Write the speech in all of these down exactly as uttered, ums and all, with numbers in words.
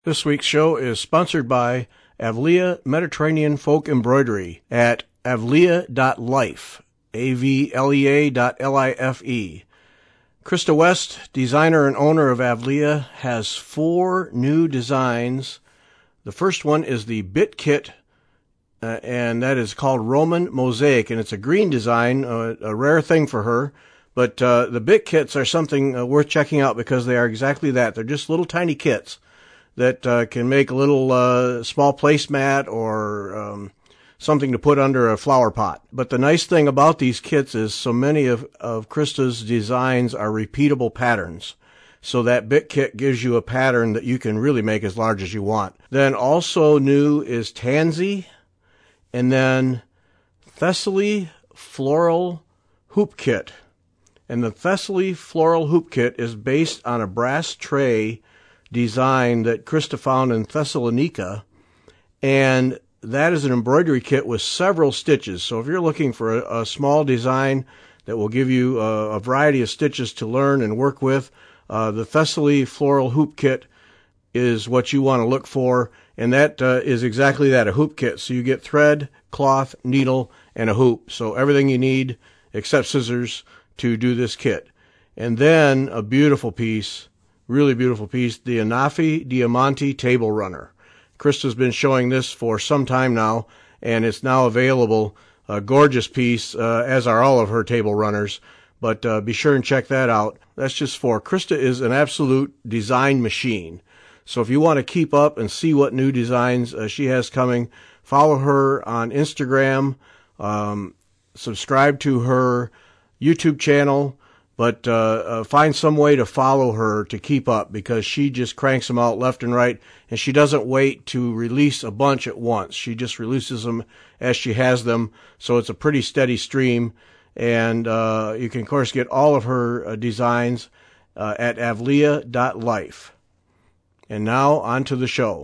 This week's show is sponsored by Avlia Mediterranean Folk Embroidery at avlia dot life, A V L E A dot L I F E. Krista West, designer and owner of Avlia, has four new designs. The first one is the Bit Kit, uh, and that is called Roman Mosaic, and it's a green design, uh, a rare thing for her. But uh, the Bit Kits are something uh, worth checking out because they are exactly that. They're just little tiny kits that uh, can make a little uh, small placemat or um, something to put under a flower pot. But the nice thing about these kits is so many of, of Krista's designs are repeatable patterns. So that Bit Kit gives you a pattern that you can really make as large as you want. Then also new is Tansy, and then Thessaly Floral Hoop Kit. And the Thessaly Floral Hoop Kit is based on a brass tray design that Krista found in Thessalonica, and that is an embroidery kit with several stitches. So if you're looking for a, a small design that will give you a, a variety of stitches to learn and work with, uh, the Thessaly Floral Hoop Kit is what you want to look for, and that uh, is exactly that, a hoop kit. So you get thread, cloth, needle, and a hoop. So everything you need except scissors to do this kit. And then a beautiful piece, really beautiful piece, the Anafi Diamante Table Runner. Krista's been showing this for some time now, and it's now available. A gorgeous piece, uh, as are all of her table runners. But uh, be sure and check that out. That's just for Krista is an absolute design machine. So if you want to keep up and see what new designs uh, she has coming, follow her on Instagram, um, subscribe to her YouTube channel, but uh, uh, find some way to follow her to keep up, because she just cranks them out left and right, and she doesn't wait to release a bunch at once. She just releases them as she has them, so it's a pretty steady stream. And uh, you can, of course, get all of her uh, designs uh, at avlia dot life. And now, on to the show.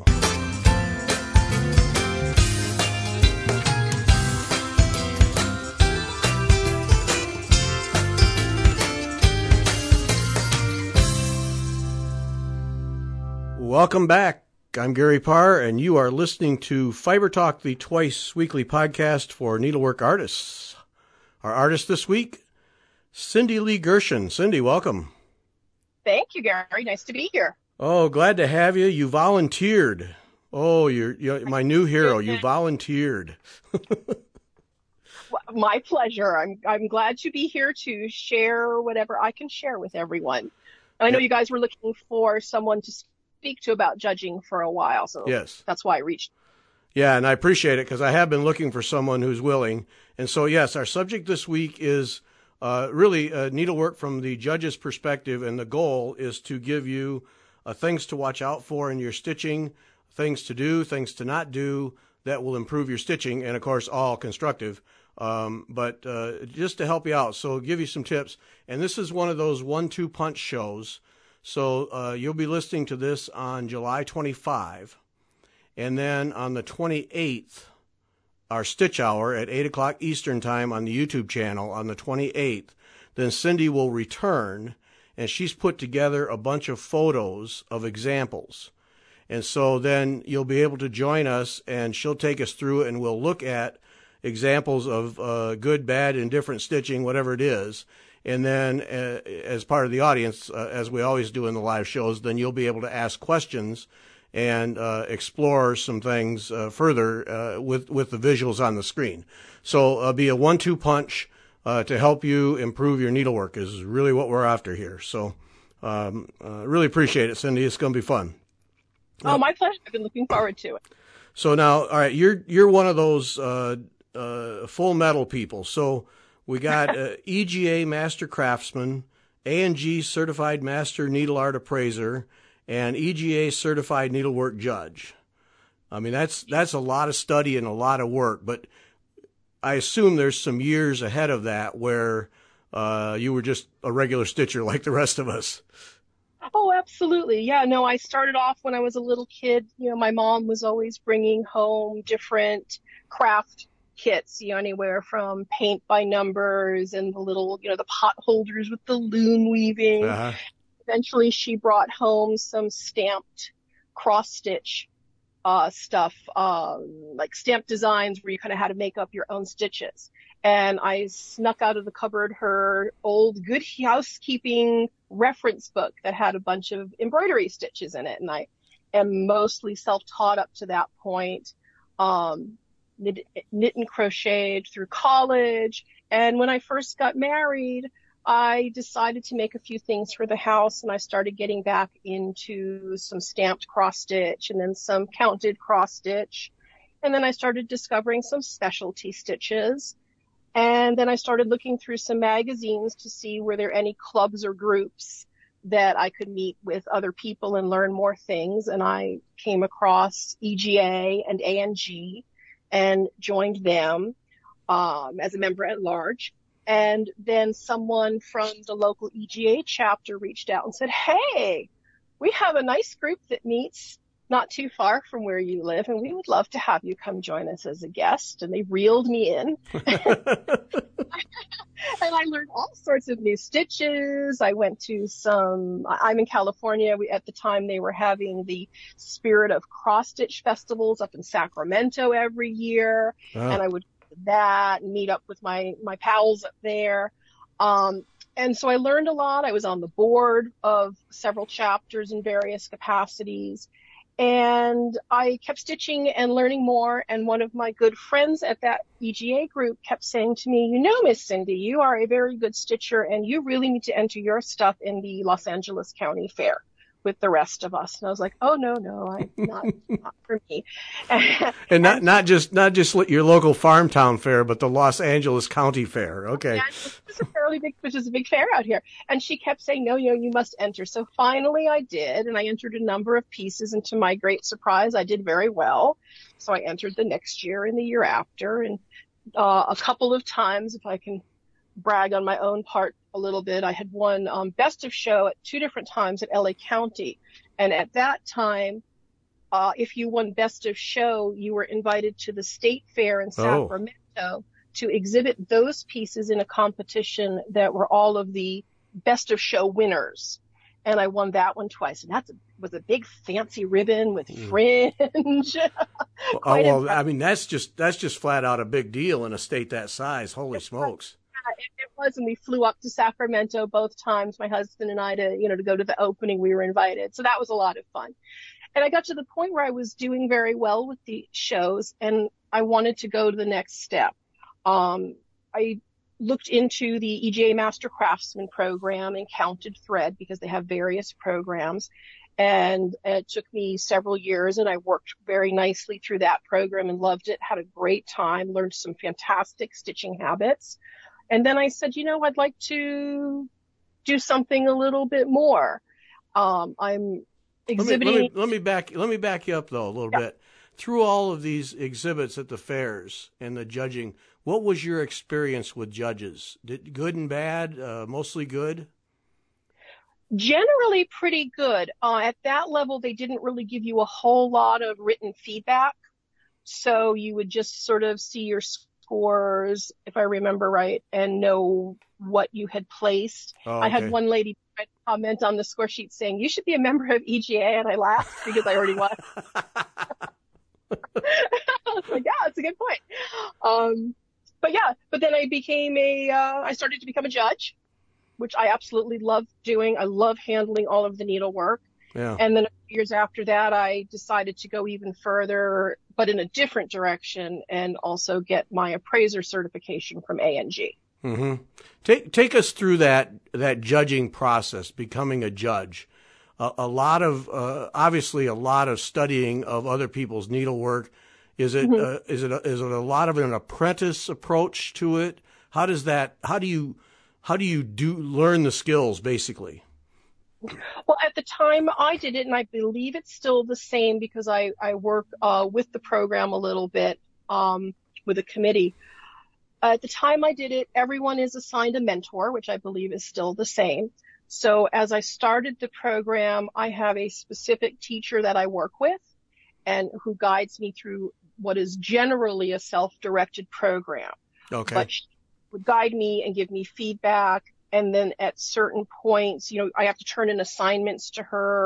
Welcome back. I'm Gary Parr, and you are listening to Fiber Talk, the twice weekly podcast for needlework artists. Our artist this week, Cindy Lee Gershon. Cindy, welcome. Thank you, Gary. Nice to be here. Oh, glad to have you. You volunteered. Oh, you're, you're my new hero. You volunteered. My pleasure. I'm I'm glad to be here to share whatever I can share with everyone. I know yep. You guys were looking for someone to speak to about judging for a while, so yes, that's why I reached. Yeah, and I appreciate it because I have been looking for someone who's willing. And so, yes, our subject this week is uh, really uh, needlework from the judge's perspective, and the goal is to give you uh, things to watch out for in your stitching, things to do, things to not do that will improve your stitching, and, of course, all constructive, um, but uh, just to help you out. So give you some tips. And this is one of those one two punch shows. So uh, you'll be listening to this on July twenty-fifth. And then on the twenty-eighth, our Stitch Hour at eight o'clock Eastern Time on the YouTube channel on the twenty-eighth, then Cindy will return, and she's put together a bunch of photos of examples. And so then you'll be able to join us, and she'll take us through it, and we'll look at examples of uh, good, bad, indifferent stitching, whatever it is. And then uh, as part of the audience, uh, as we always do in the live shows, then you'll be able to ask questions and uh, explore some things uh, further uh, with, with the visuals on the screen. So uh, be a one two punch uh, to help you improve your needlework is really what we're after here. So um, uh, really appreciate it, Cindy. It's going to be fun. Oh, uh, my pleasure. I've been looking forward to it. So now, all right, you're you're one of those uh, uh, full metal people. So we got uh, E G A Master Craftsman, A and G Certified Master Needle Art Appraiser, and E G A Certified Needlework Judge. I mean, that's that's a lot of study and a lot of work, but I assume there's some years ahead of that where uh, you were just a regular stitcher like the rest of us. Oh, absolutely. Yeah, no, I started off when I was a little kid. You know, my mom was always bringing home different craft kits, you know, anywhere from paint by numbers and the little, you know, the pot holders with the loom weaving. Uh-huh. Eventually, she brought home some stamped cross stitch uh, stuff, um, like stamp designs where you kind of had to make up your own stitches. And I snuck out of the cupboard her old Good Housekeeping reference book that had a bunch of embroidery stitches in it. And I am mostly self-taught up to that point, um, knit, knit and crocheted through college. And when I first got married, I decided to make a few things for the house, and I started getting back into some stamped cross stitch and then some counted cross stitch. And then I started discovering some specialty stitches. And then I started looking through some magazines to see were there any clubs or groups that I could meet with other people and learn more things. And I came across E G A and A N G and joined them um, as a member at large. And then someone from the local E G A chapter reached out and said, hey, we have a nice group that meets not too far from where you live, and we would love to have you come join us as a guest. And they reeled me in. And I learned all sorts of new stitches. I went to some, I'm in California. We, at the time, they were having the Spirit of Cross Stitch festivals up in Sacramento every year. Oh. And I would do that and meet up with my, my pals up there. Um, and so I learned a lot. I was on the board of several chapters in various capacities. And I kept stitching and learning more. And one of my good friends at that E G A group kept saying to me, you know, Miss Cindy, you are a very good stitcher and you really need to enter your stuff in the Los Angeles County Fair with the rest of us. And I was like, oh, no, no, I, not, not for me. And, and not, not just, not just your local farm town fair, but the Los Angeles County Fair. Okay. Yeah, which is a fairly big, which is a big fair out here. And she kept saying, no, no, you must enter. So finally I did. And I entered a number of pieces, and to my great surprise, I did very well. So I entered the next year and the year after. And uh, a couple of times, if I can brag on my own part a little bit, I had won um, Best of Show at two different times at L A County. And at that time, uh, if you won Best of Show, you were invited to the State Fair in Sacramento oh. to exhibit those pieces in a competition that were all of the Best of Show winners. And I won that one twice. And that was a big fancy ribbon with fringe. oh, well, I mean, that's just, that's just flat out a big deal in a state that size. Holy smokes. It was, and we flew up to Sacramento both times, my husband and I, to, you know, to go to the opening. We were invited. So that was a lot of fun. And I got to the point where I was doing very well with the shows, and I wanted to go to the next step. Um, I looked into the E G A Master Craftsman program and counted thread because they have various programs. And it took me several years, and I worked very nicely through that program and loved it, had a great time, learned some fantastic stitching habits. And then I said, you know, I'd like to do something a little bit more. Um, I'm exhibiting. Let me, let me, let me back, let me back you up though a little yeah. bit. Through all of these exhibits at the fairs and the judging, what was your experience with judges? Did good and bad, uh, mostly good? Generally pretty good. Uh, at that level, they didn't really give you a whole lot of written feedback. So you would just sort of see your scores, if I remember right, and know what you had placed. Oh, okay. I had one lady comment on the score sheet saying, you should be a member of E G A, and I laughed because I already was. I was like, yeah, that's a good point. Um, but yeah, but then I became a, uh, I started to become a judge, which I absolutely love doing. I love handling all of the needlework. Yeah. And then a few years after that, I decided to go even further, but in a different direction, and also get my appraiser certification from A N G. Mm-hmm. Take take us through that that judging process, becoming a judge. Uh, a lot of uh, obviously a lot of studying of other people's needlework. Is it mm-hmm. uh, is it a, is it a lot of an apprentice approach to it? How does that? How do you how do you do learn the skills basically? Well, at the time I did it, and I believe it's still the same because I, I work uh, with the program a little bit um, with a committee. Uh, at the time I did it, everyone is assigned a mentor, which I believe is still the same. So as I started the program, I have a specific teacher that I work with and who guides me through what is generally a self-directed program. Okay. But she would guide me and give me feedback. And then at certain points, you know, I have to turn in assignments to her.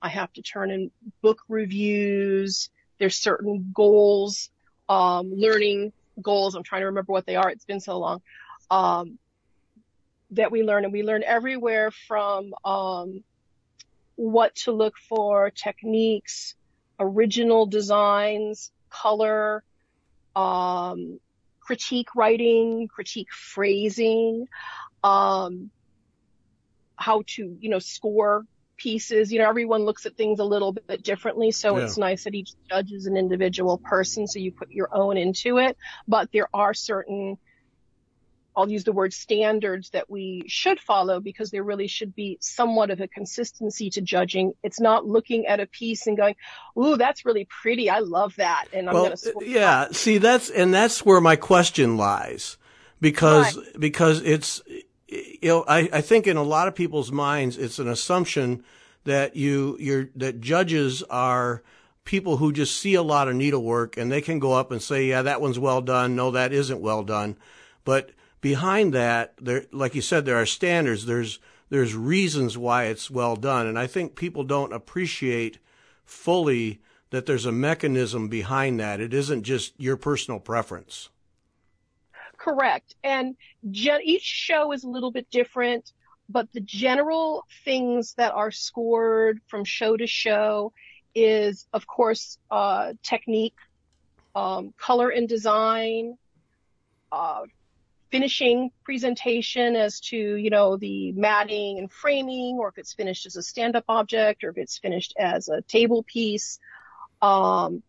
I have to turn in book reviews. There's certain goals, um, learning goals. I'm trying to remember what they are. It's been so long. Um, that we learn, and we learn everywhere from, um, what to look for, techniques, original designs, color, um, critique writing, critique phrasing, um, how to, you know, score pieces. You know, everyone looks at things a little bit differently. So Yeah. it's nice that each judge is an individual person. So you put your own into it, but there are certain, I'll use the word standards that we should follow, because there really should be somewhat of a consistency to judging. It's not looking at a piece and going, ooh, that's really pretty. I love that. And I'm Well, going to, yeah, see, that's, and that's where my question lies, because, right. because it's, you know, I, I think in a lot of people's minds, it's an assumption that you, you're, that judges are people who just see a lot of needlework and they can go up and say, yeah, that one's well done. No, that isn't well done. But behind that, there, like you said, there are standards. There's there's reasons why it's well done, and I think people don't appreciate fully that there's a mechanism behind that. It isn't just your personal preference. Correct. And gen- each show is a little bit different, but the general things that are scored from show to show is, of course, uh, technique, um, color and design, uh, finishing presentation as to, you know, the matting and framing, or if it's finished as a stand-up object, or if it's finished as a table piece. Um,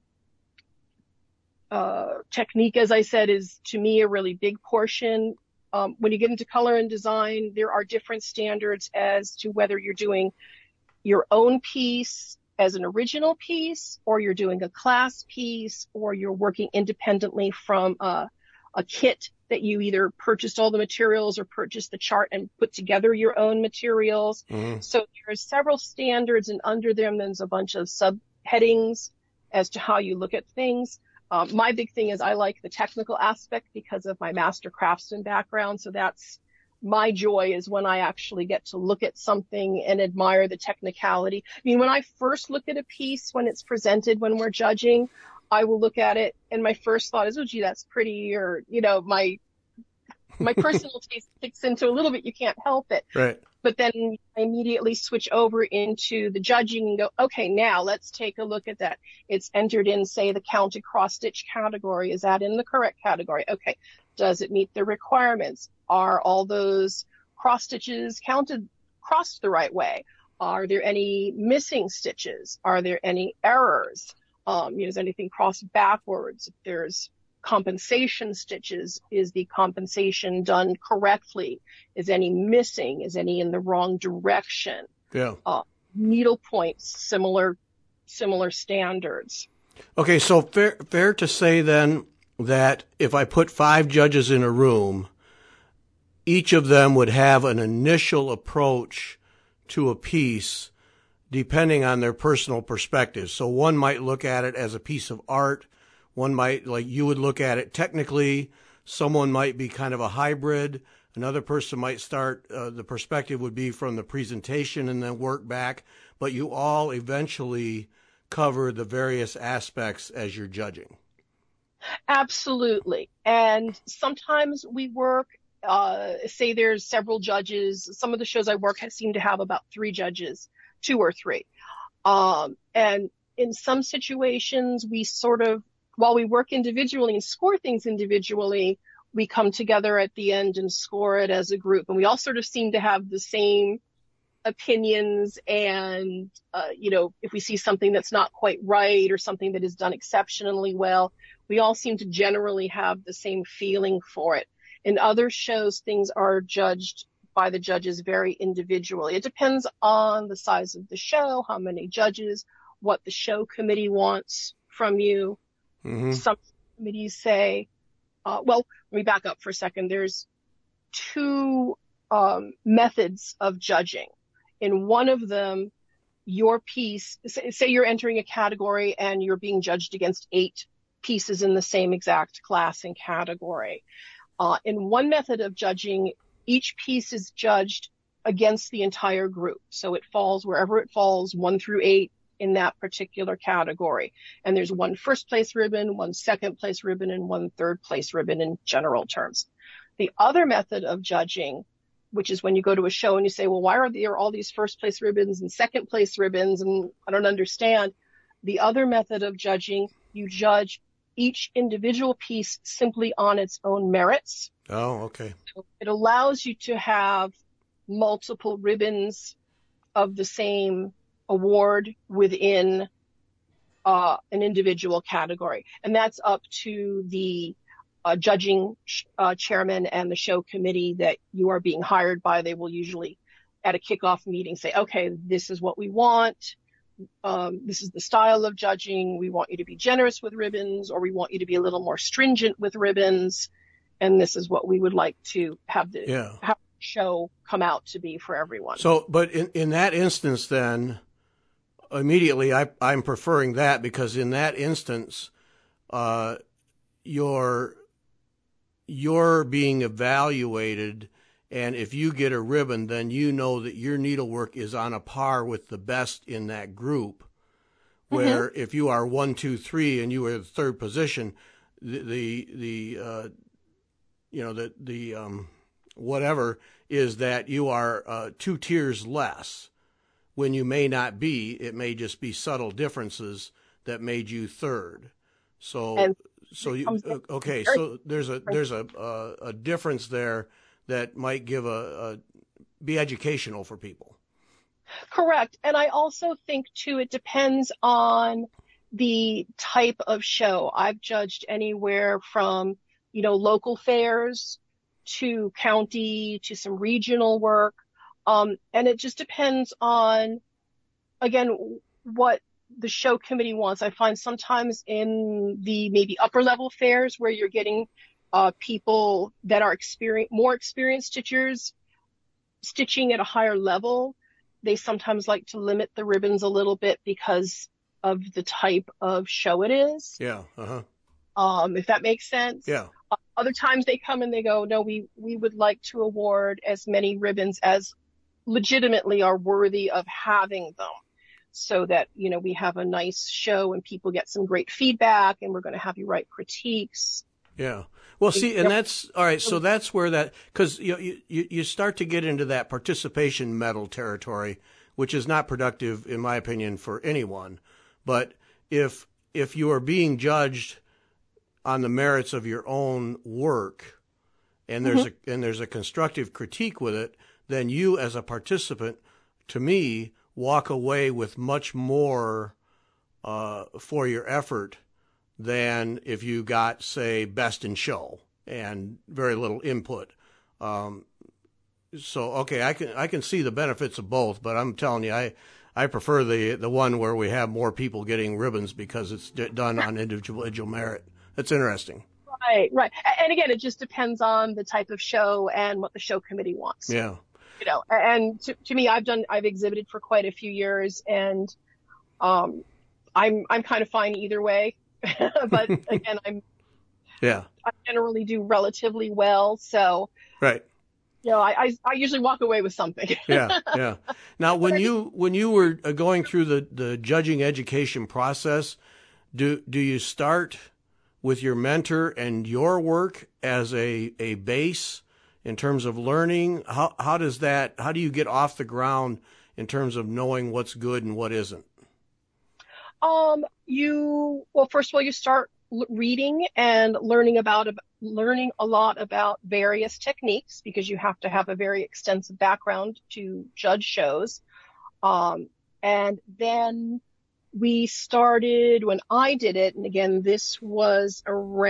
uh, technique, as I said, is to me a really big portion. Um, when you get into color and design, there are different standards as to whether you're doing your own piece as an original piece, or you're doing a class piece, or you're working independently from a, a kit that you either purchased all the materials or purchased the chart and put together your own materials. Mm-hmm. So there are several standards, and under them there's a bunch of subheadings as to how you look at things. Um, my big thing is I like the technical aspect because of my master craftsman background. So that's my joy, is when I actually get to look at something and admire the technicality. I mean, when I first look at a piece, when it's presented, when we're judging, I will look at it and my first thought is, oh, gee, that's pretty. Or, you know, my, my personal taste kicks into a little bit. You can't help it. Right. But then I immediately switch over into the judging and go, okay, now let's take a look at that. It's entered in, say, the counted cross stitch category. Is that in the correct category? Okay. Does it meet the requirements? Are all those cross stitches counted, crossed the right way? Are there any missing stitches? Are there any errors? Um, you know, is anything crossed backwards? If there's compensation stitches, is the compensation done correctly? Is any missing? Is any in the wrong direction? Yeah. Uh, needle points, similar, similar standards. Okay, so fair, fair to say then that if I put five judges in a room, each of them would have an initial approach to a piece depending on their personal perspective. So one might look at it as a piece of art. One might, like you would look at it technically. Someone might be kind of a hybrid. Another person might start, uh, the perspective would be from the presentation and then work back. But you all eventually cover the various aspects as you're judging. Absolutely. And sometimes we work, uh, say there's several judges. Some of the shows I work have, seem to have about three judges, two or three. Um, and in some situations, we sort of, while we work individually and score things individually, we come together at the end and score it as a group. And we all sort of seem to have the same opinions. And, uh, you know, if we see something that's not quite right or something that is done exceptionally well, we all seem to generally have the same feeling for it. In other shows, things are judged by the judges very individually. It depends on the size of the show, how many judges, what the show committee wants from you. Mm-hmm. Some committees say, uh, well, let me back up for a second. There's two um, methods of judging. In one of them, your piece, say, say you're entering a category and you're being judged against eight pieces in the same exact class and category. Uh, in one method of judging, each piece is judged against the entire group. So it falls wherever it falls, one through eight in that particular category. And there's one first place ribbon, one second place ribbon, and one third place ribbon in general terms. The other method of judging, which is when you go to a show and you say, well, why are there all these first place ribbons and second place ribbons? And I don't understand. The other method of judging, you judge each individual piece simply on its own merits. Oh, okay. So it allows you to have multiple ribbons of the same award within uh, an individual category. And that's up to the uh, judging uh, chairman and the show committee that you are being hired by. They will usually at a kickoff meeting say, okay, this is what we want. Um, this is the style of judging. We want you to be generous with ribbons, or we want you to be a little more stringent with ribbons. And this is what we would like to have the, yeah. have the show come out to be for everyone. So, but in, in that instance, then immediately I, I'm preferring that, because in that instance, uh, you're, you're being evaluated. And if you get a ribbon, then you know that your needlework is on a par with the best in that group. Where mm-hmm. if you are one, two, three, and you are the third position, the the, the uh, you know the the um, whatever is that you are uh, two tiers less. When you may not be, it may just be subtle differences that made you third. So and so you okay. So there's a there's a a, a difference there that might give a, a be educational for people. Correct. And I also think too, it depends on the type of show. I've judged anywhere from, you know, local fairs to county to some regional work. Um, and it just depends on, again, what the show committee wants. I find sometimes in the maybe upper level fairs where you're getting Uh, people that are experience, more experienced stitchers stitching at a higher level, they sometimes like to limit the ribbons a little bit because of the type of show it is. Yeah. Uh-huh. Um, if that makes sense. Yeah. Uh, other times they come and they go, no, we, we would like to award as many ribbons as legitimately are worthy of having them, so that, you know, we have a nice show and people get some great feedback, and we're going to have you write critiques. Yeah. Well, see, and that's all right. So that's where that, because you, you you start to get into that participation medal territory, which is not productive, in my opinion, for anyone. But if if you are being judged on the merits of your own work, and there's mm-hmm. a and there's a constructive critique with it, then you as a participant, to me, walk away with much more uh, for your effort than if you got, say, best in show and very little input. Um, so, okay, I can I can see the benefits of both, but I'm telling you, I I prefer the the one where we have more people getting ribbons because it's d- done on individual, individual merit. That's interesting. Right, right. And again, it just depends on the type of show and what the show committee wants. Yeah. You know, and to, to me, I've done I've exhibited for quite a few years, and um, I'm I'm kind of fine either way. But again, I'm, yeah, I generally do relatively well. So, right. You know, I, I, I usually walk away with something. yeah. Yeah. Now, when you, when you were going through the, the judging education process, do, do you start with your mentor and your work as a, a base in terms of learning? How, how does that, how do you get off the ground in terms of knowing what's good and what isn't? Um, you, well, first of all, you start l- reading and learning about, learning a lot about various techniques, because you have to have a very extensive background to judge shows. Um, and then we started when I did it. And again, this was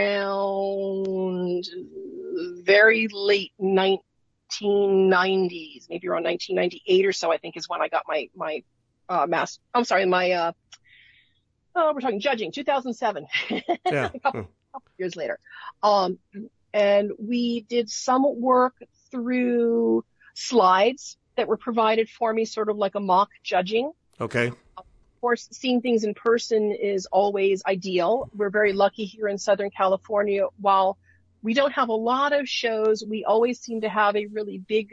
around very late nineteen nineties, maybe around nineteen ninety-eight or so, I think is when I got my, my, uh, mass, I'm sorry, my, uh, Oh, we're talking judging, two thousand seven, yeah. a couple, couple years later. Um, and we did some work through slides that were provided for me, sort of like a mock judging. Okay. Of course, seeing things in person is always ideal. We're very lucky here in Southern California. While we don't have a lot of shows, we always seem to have a really big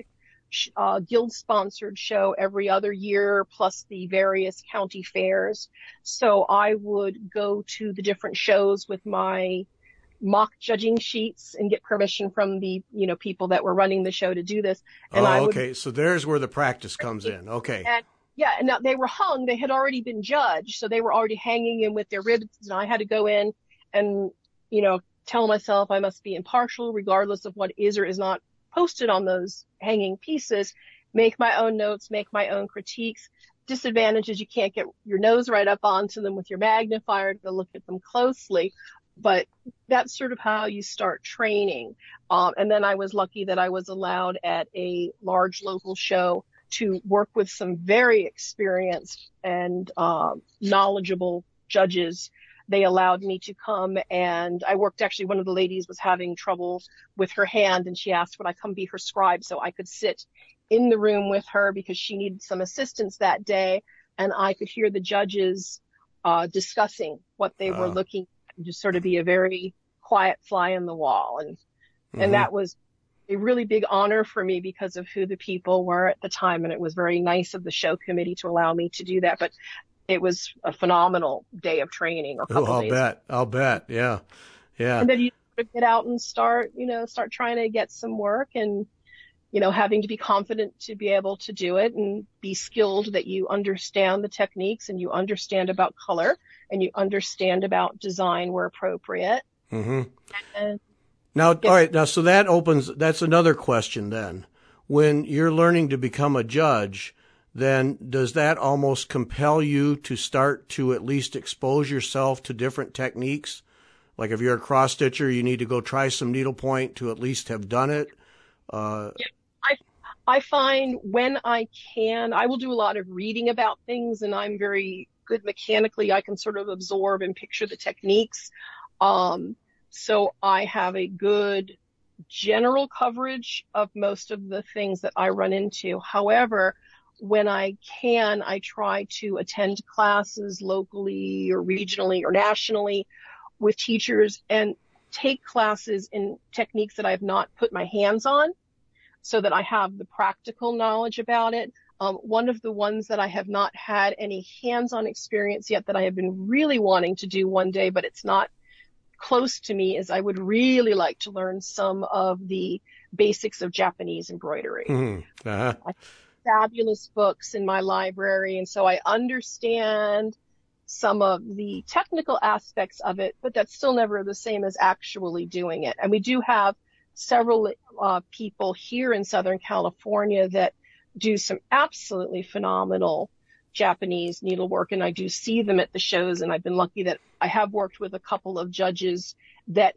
uh, guild-sponsored show every other year, plus the various county fairs. So I would go to the different shows with my mock judging sheets and get permission from the, you know, people that were running the show to do this. And oh, I would, okay. So there's where the practice comes in. Okay. And, yeah, and now they were hung. They had already been judged, so they were already hanging in with their ribbons, and I had to go in and, you know, tell myself I must be impartial regardless of what is or is not posted on those hanging pieces, make my own notes, make my own critiques. Disadvantage is you can't get your nose right up onto them with your magnifier to look at them closely. But that's sort of how you start training. Um, and then I was lucky that I was allowed at a large local show to work with some very experienced and um, knowledgeable judges. They allowed me to come, and I worked, actually, one of the ladies was having trouble with her hand, and she asked would I come be her scribe so I could sit in the room with her because she needed some assistance that day, and I could hear the judges uh, discussing what they Wow. were looking at, and just sort of be a very quiet fly on the wall. And Mm-hmm. and that was a really big honor for me because of who the people were at the time, and it was very nice of the show committee to allow me to do that. But it was a phenomenal day of training. Or couple Oh, I'll days. bet. I'll bet. Yeah. Yeah. And then you sort of get out and start, you know, start trying to get some work, and, you know, having to be confident to be able to do it and be skilled that you understand the techniques and you understand about color and you understand about design where appropriate. Mm-hmm. And Now, Yes. all right. Now, so that opens, that's another question then. When you're learning to become a judge, then does that almost compel you to start to at least expose yourself to different techniques? Like if you're a cross stitcher, you need to go try some needlepoint to at least have done it. Uh, yeah, I, I find when I can, I will do a lot of reading about things, and I'm very good mechanically. I can sort of absorb and picture the techniques. Um, So I have a good general coverage of most of the things that I run into. However, when I can, I try to attend classes locally or regionally or nationally with teachers and take classes in techniques that I have not put my hands on so that I have the practical knowledge about it. Um, one of the ones that I have not had any hands-on experience yet that I have been really wanting to do one day, but it's not close to me, is I would really like to learn some of the basics of Japanese embroidery. mm-hmm. Uh-huh. I have fabulous books in my library, and so I understand some of the technical aspects of it, but that's still never the same as actually doing it. And we do have several uh, people here in Southern California that do some absolutely phenomenal Japanese needlework, and I do see them at the shows, and I've been lucky that I have worked with a couple of judges that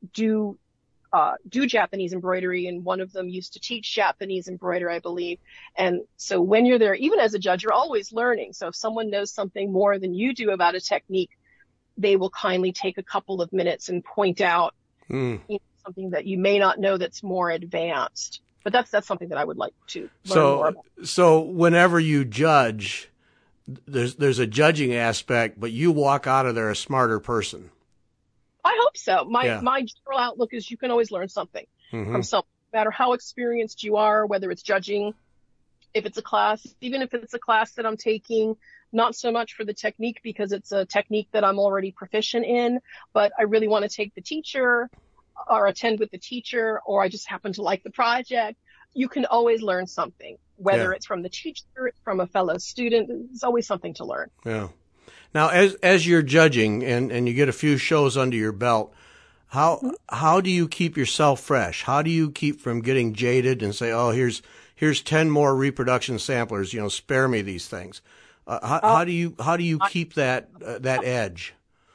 do uh, do Japanese embroidery, and one of them used to teach Japanese embroidery, I believe. And so when you're there, even as a judge, you're always learning. So if someone knows something more than you do about a technique, they will kindly take a couple of minutes and point out Mm. you know, something that you may not know that's more advanced. But that's that's something that I would like to learn So, more about. so whenever you judge, there's there's a judging aspect, but you walk out of there a smarter person. I hope so. My Yeah. my general outlook is you can always learn something Mm-hmm. from someone, no matter how experienced you are, whether it's judging, if it's a class, even if it's a class that I'm taking, not so much for the technique because it's a technique that I'm already proficient in, but I really want to take the teacher or attend with the teacher, or I just happen to like the project. You can always learn something, whether Yeah. it's from the teacher, from a fellow student. There's always something to learn. Yeah. Now, as as you're judging and, and you get a few shows under your belt, how Mm-hmm. how do you keep yourself fresh? How do you keep from getting jaded and say, oh, here's here's ten more reproduction samplers, you know, spare me these things? Uh, how, how do you how do you keep that uh, that edge?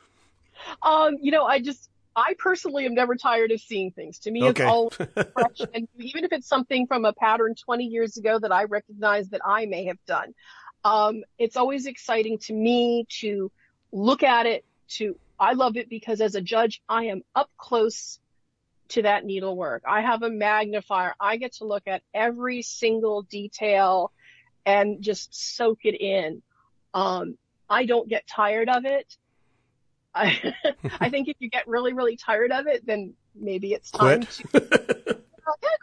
Um, you know, I just, I personally am never tired of seeing things. To me, Okay. it's always fresh. And even if it's something from a pattern twenty years ago that I recognize that I may have done, um, it's always exciting to me to look at it. To, I love it because as a judge, I am up close to that needlework. I have a magnifier. I get to look at every single detail and just soak it in. Um, I don't get tired of it. I, I think if you get really, really tired of it, then maybe it's time Quit. to yeah,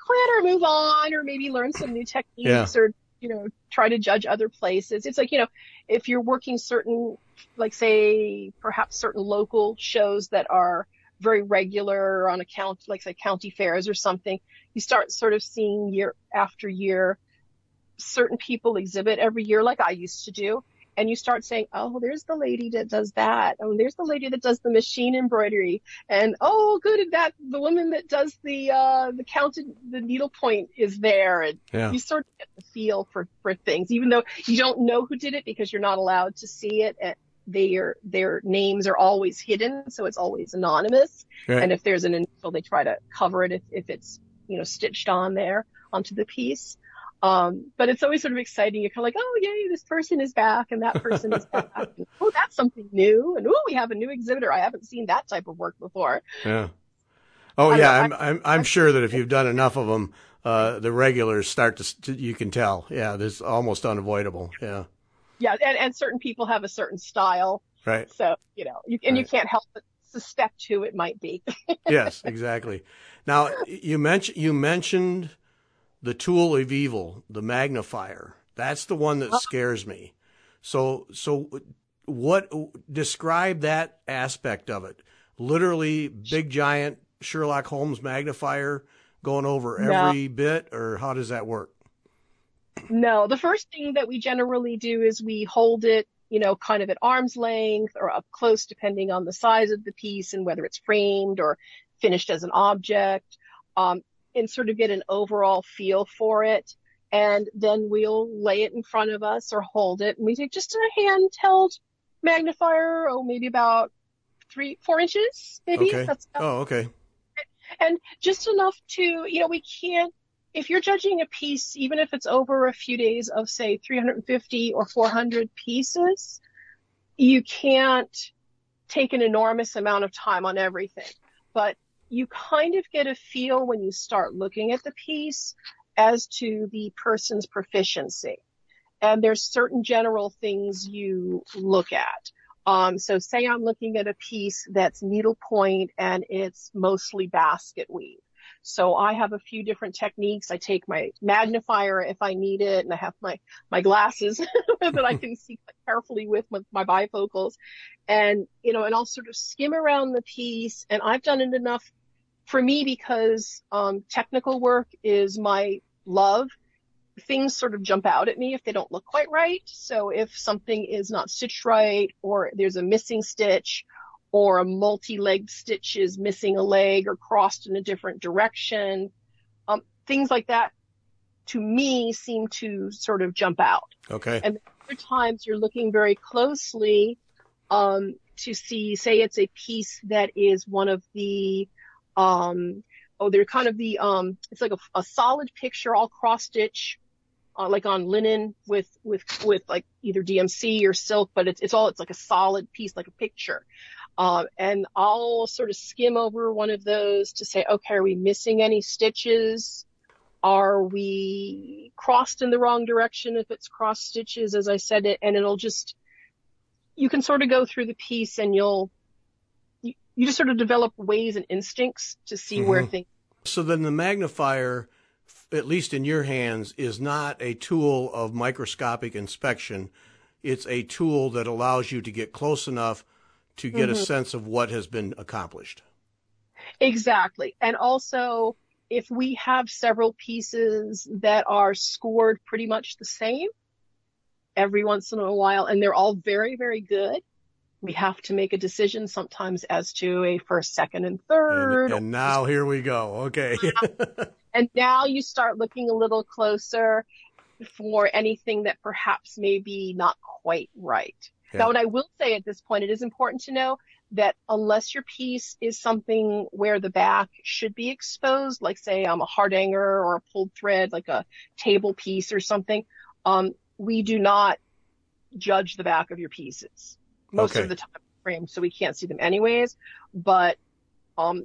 quit or move on, or maybe learn some new techniques, Yeah. or, you know, try to judge other places. It's like, you know, if you're working certain, like say, perhaps certain local shows that are very regular on a count, like say county fairs or something, you start sort of seeing year after year, certain people exhibit every year like I used to do. And you start saying, oh, there's the lady that does that. Oh, there's the lady that does the machine embroidery. And oh, good at that. The woman that does the, uh, the counted, the needlepoint is there. And Yeah. you sort of get the feel for, for things, even though you don't know who did it because you're not allowed to see it. And their, their names are always hidden. So it's always anonymous. Right. And if there's an initial, they try to cover it if, if it's, you know, stitched on there onto the piece. Um, but it's always sort of exciting. You're kind of like, oh, yay, this person is back and that person is back. And, oh, that's something new. And oh, we have a new exhibitor. I haven't seen that type of work before. Yeah. Oh, I yeah. know, I'm, I'm, I'm sure that if you've done enough of them, uh, the regulars start to, to, you can tell. Yeah. This almost unavoidable. Yeah. Yeah. And, and certain people have a certain style. Right. So, you know, you, and Right. you can't help but suspect who it might be. Yes, exactly. Now, you mentioned, you mentioned the tool of evil, the magnifier. That's the one that scares me. So, so what, describe that aspect of it. Literally big giant Sherlock Holmes magnifier going over every No. bit, or how does that work? No, the first thing that we generally do is we hold it, you know, kind of at arm's length or up close, depending on the size of the piece and whether it's framed or finished as an object. Um, and sort of get an overall feel for it. And then we'll lay it in front of us or hold it. And we take just a handheld magnifier, oh, maybe about three, four inches, maybe. Okay. That's about, Oh, okay. and just enough to, you know, we can't, if you're judging a piece, even if it's over a few days of, say, three hundred fifty or four hundred pieces, you can't take an enormous amount of time on everything. But you kind of get a feel when you start looking at the piece as to the person's proficiency. And there's certain general things you look at. Um, so say I'm looking at a piece that's needlepoint and it's mostly basket weave. So I have a few different techniques. I take my magnifier if I need it, and I have my, my glasses that I can see carefully with my, my bifocals. And, you know, and I'll sort of skim around the piece, and I've done it enough for me because um, technical work is my love. Things sort of jump out at me if they don't look quite right. So if something is not stitched right, or there's a missing stitch, or a multi-legged stitch is missing a leg or crossed in a different direction, um, things like that to me seem to sort of jump out. Okay. And other times you're looking very closely um, to see, say it's a piece that is one of the Um, oh, they're kind of the, um, it's like a, a solid picture, all cross stitch, uh, like on linen with, with, with like either D M C or silk, but it's, it's all, it's like a solid piece, like a picture. Um, and I'll sort of skim over one of those to say, okay, are we missing any stitches? Are we crossed in the wrong direction if it's cross stitches, as I said it, and it'll just, you can sort of go through the piece and you'll, you just sort of develop ways and instincts to see mm-hmm. where things. So then the magnifier, at least in your hands, is not a tool of microscopic inspection. It's a tool that allows you to get close enough to get mm-hmm. a sense of what has been accomplished. Exactly. And also, if we have several pieces that are scored pretty much the same every once in a while, and they're all very, very good, we have to make a decision sometimes as to a first, second, and third. And, and now here we go. Okay. And now you start looking a little closer for anything that perhaps may be not quite right. Yeah. Now, what I will say at this point, it is important to know that unless your piece is something where the back should be exposed, like say um, a hardanger or a pulled thread, like a table piece or something, um, we do not judge the back of your pieces. Most okay. of the time framed, so we can't see them anyways. But um,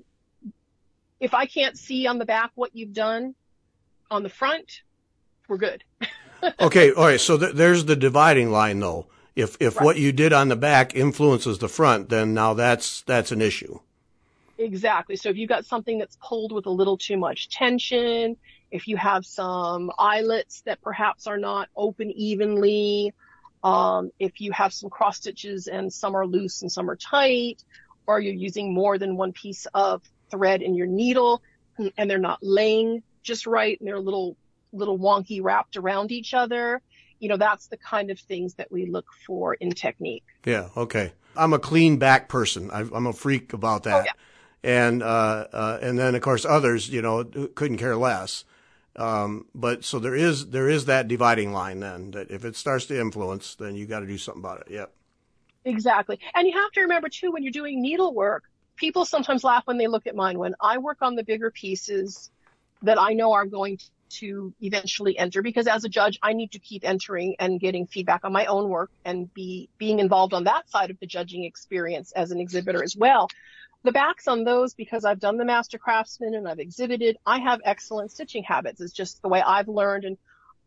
if I can't see on the back what you've done on the front, we're good. Okay, all right. So th- there's the dividing line, though. If if right. what you did on the back influences the front, then now that's that's an issue. Exactly. So if you've got something that's pulled with a little too much tension, if you have some eyelets that perhaps are not open evenly, um, if you have some cross stitches and some are loose and some are tight, or you're using more than one piece of thread in your needle and they're not laying just right and they're a little, little wonky wrapped around each other, you know, that's the kind of things that we look for in technique. Yeah. Okay. I'm a clean back person. I, I'm a freak about that. Oh, yeah. And, uh, uh, and then of course others, you know, couldn't care less. Um, but so there is, there is that dividing line then that if it starts to influence, then you got to do something about it. Yep. Exactly. And you have to remember too, when you're doing needlework, people sometimes laugh when they look at mine. When I work on the bigger pieces that I know are going to eventually enter, because as a judge, I need to keep entering and getting feedback on my own work and be being involved on that side of the judging experience as an exhibitor as well. The backs on those, because I've done the Master Craftsman and I've exhibited, I have excellent stitching habits. It's just the way I've learned, and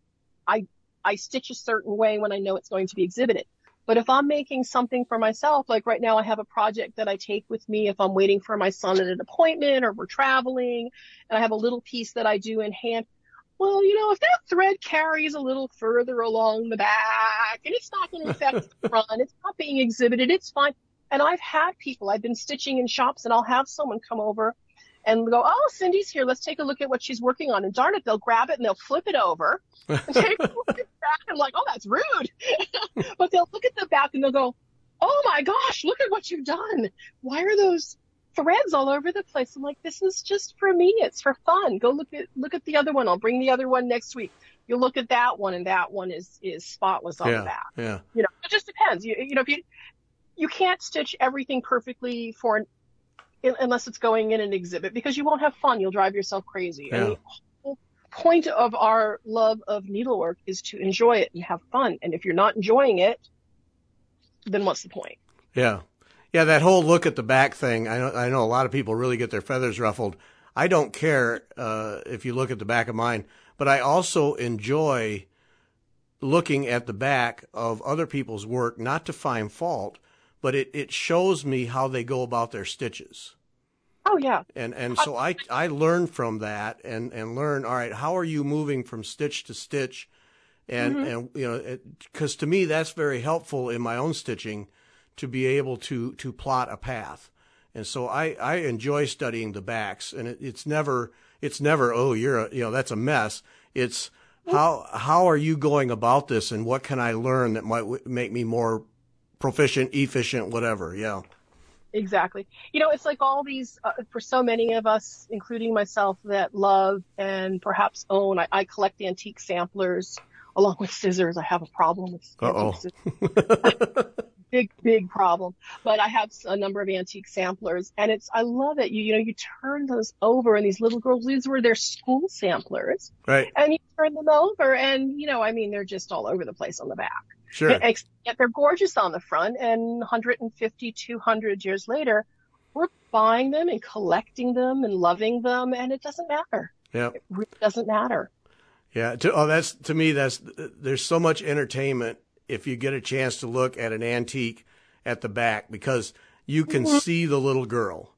I I stitch a certain way when I know it's going to be exhibited. But if I'm making something for myself, like right now I have a project that I take with me if I'm waiting for my son at an appointment or we're traveling, and I have a little piece that I do in hand. Well, you know, if that thread carries a little further along the back and it's not going to affect the front, it's not being exhibited, it's fine. And I've had people, I've been stitching in shops and I'll have someone come over and go, oh, Cindy's here. Let's take a look at what she's working on. And darn it, they'll grab it and they'll flip it over and take a look at that. I'm like, oh, that's rude. But they'll look at the back and they'll go, oh my gosh, look at what you've done. Why are those threads all over the place? I'm like, this is just for me. It's for fun. Go look at, look at the other one. I'll bring the other one next week. You'll look at that one and that one is, is spotless on yeah, the back. Yeah. You know, it just depends. You, you know, if you, you can't stitch everything perfectly for an, unless it's going in an exhibit, because you won't have fun. You'll drive yourself crazy. Yeah. And the whole point of our love of needlework is to enjoy it and have fun. And if you're not enjoying it, then what's the point? Yeah. Yeah. That whole look at the back thing. I know, I know a lot of people really get their feathers ruffled. I don't care, uh, if you look at the back of mine, but I also enjoy looking at the back of other people's work, not to find fault, but it, it shows me how they go about their stitches. Oh, yeah. And and so I, I learn from that and, and learn, all right, how are you moving from stitch to stitch? And, mm-hmm. and you know, because to me, that's very helpful in my own stitching to be able to, to plot a path. And so I, I enjoy studying the backs, and it, it's never, it's never, oh, you're a, you know, that's a mess. It's how, how are you going about this, and what can I learn that might w- make me more proficient, efficient, whatever. Yeah. Exactly. You know, it's like all these, uh, for so many of us, including myself, that love and perhaps own, I, I collect antique samplers along with scissors. I have a problem with Uh-oh. scissors. big, big problem. But I have a number of antique samplers, and it's, I love it. You, you know, you turn those over, and these little girls, these were their school samplers. Right. And you turn them over, and, you know, I mean, they're just all over the place on the back. Sure. And they're gorgeous on the front, and one hundred fifty, two hundred years later, we're buying them and collecting them and loving them, and it doesn't matter. Yeah. It really doesn't matter. Yeah. To, oh, that's, to me, that's, there's so much entertainment if you get a chance to look at an antique at the back, because you can mm-hmm. see the little girl.